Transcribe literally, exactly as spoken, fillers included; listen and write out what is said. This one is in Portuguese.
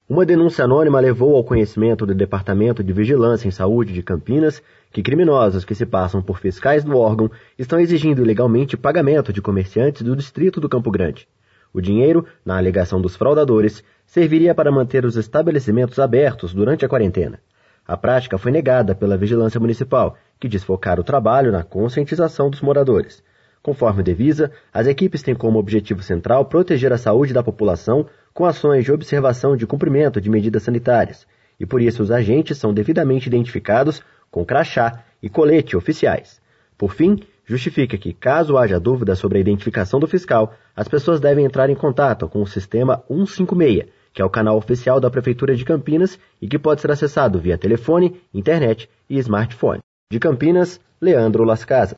Uma denúncia anônima levou ao conhecimento do Departamento de Vigilância em Saúde de Campinas que criminosos que se passam por fiscais do órgão estão exigindo ilegalmente pagamento de comerciantes do distrito do Campo Grande. O dinheiro, na alegação dos fraudadores, serviria para manter os estabelecimentos abertos durante a quarentena. A prática foi negada pela Vigilância Municipal, que diz focar o trabalho na conscientização dos moradores. Conforme o Devisa, as equipes têm como objetivo central proteger a saúde da população com ações de observação de cumprimento de medidas sanitárias, e por isso os agentes são devidamente identificados com crachá e colete oficiais. Por fim, justifica que, caso haja dúvida sobre a identificação do fiscal, as pessoas devem entrar em contato com o sistema cento e cinquenta e seis, que é o canal oficial da Prefeitura de Campinas e que pode ser acessado via telefone, internet e smartphone. De Campinas, Leandro Las Casas.